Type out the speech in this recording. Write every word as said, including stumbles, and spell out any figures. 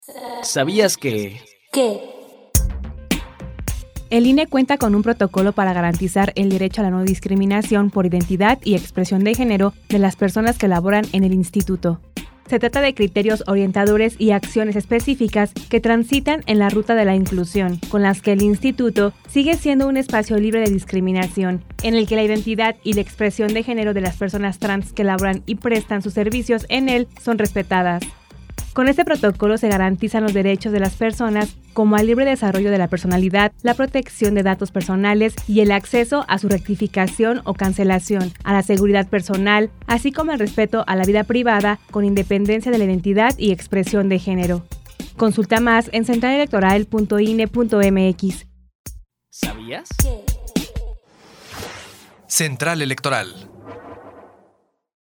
¿Sabías que...? ¿Qué? El I N E cuenta con un protocolo para garantizar el derecho a la no discriminación por identidad y expresión de género de las personas que laboran en el instituto. Se trata de criterios orientadores y acciones específicas que transitan en la ruta de la inclusión, con las que el instituto sigue siendo un espacio libre de discriminación, en el que la identidad y la expresión de género de las personas trans que laboran y prestan sus servicios en él son respetadas. Con este protocolo se garantizan los derechos de las personas como al libre desarrollo de la personalidad, la protección de datos personales y el acceso a su rectificación o cancelación, a la seguridad personal, así como el respeto a la vida privada con independencia de la identidad y expresión de género. Consulta más en central electoral punto i n e punto m x. ¿Sabías? ¿Qué? Central Electoral.